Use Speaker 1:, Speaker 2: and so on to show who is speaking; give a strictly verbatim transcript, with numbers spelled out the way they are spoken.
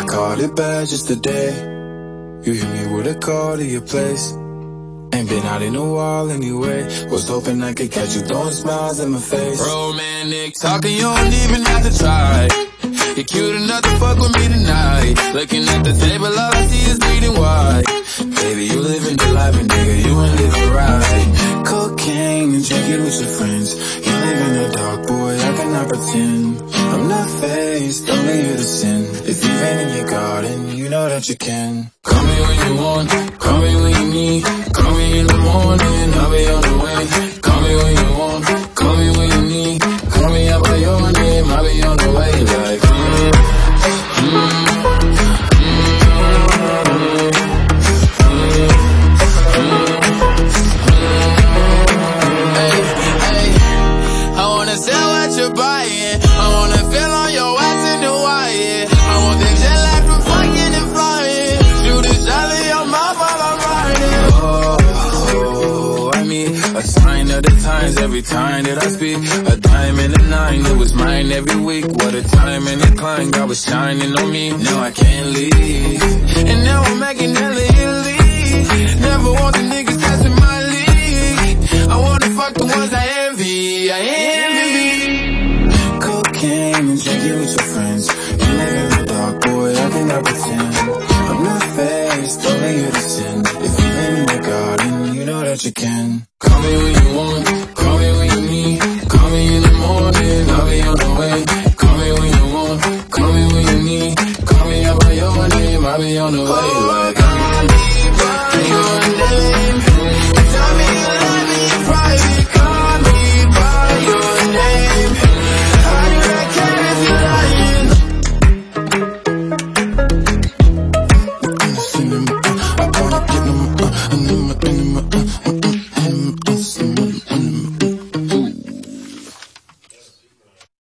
Speaker 1: called it bad just today. You hit me with a call to your place. Ain't been out in a while anyway. Was hoping I could catch you throwing smiles in my face.
Speaker 2: Romantic talking, you don't even have to try. You're cute enough to fuck with me tonight. Looking at the table, all I see is bleeding white.
Speaker 1: Baby, you living the life, and nigga, you ain't living right. Cocaine and drinking with your friends. You live in the dark, boy, I cannot pretend. I'm not faced, only you to sin. If you've been in your garden, you know that you can.
Speaker 2: Call me when you want, call me when you need. Call me in the morning, I'll be on the way. Call me when you want, call me when you need. Call me out by your name, I'll be on the way. Like, mm, mm, you're buying. I wanna feel on your ass in Hawaii. I want that jet lag from fucking and flying. Shoot a shot in your mouth while I'm riding.
Speaker 1: Oh, I mean, a sign of the times every time that I speak. A dime and a nine, it was mine every week. What a time and a climb, God was shining on me. Now I can't leave,
Speaker 2: and now I'm making hella Italy. Never want the niggas that's in my league. I wanna fuck the ones I envy. I envy.
Speaker 1: And drinking with your friends. You live in the dark, boy, I cannot pretend. I'm not faced, only you to sin. If you've been in your garden, you know that you can.
Speaker 2: Call me when you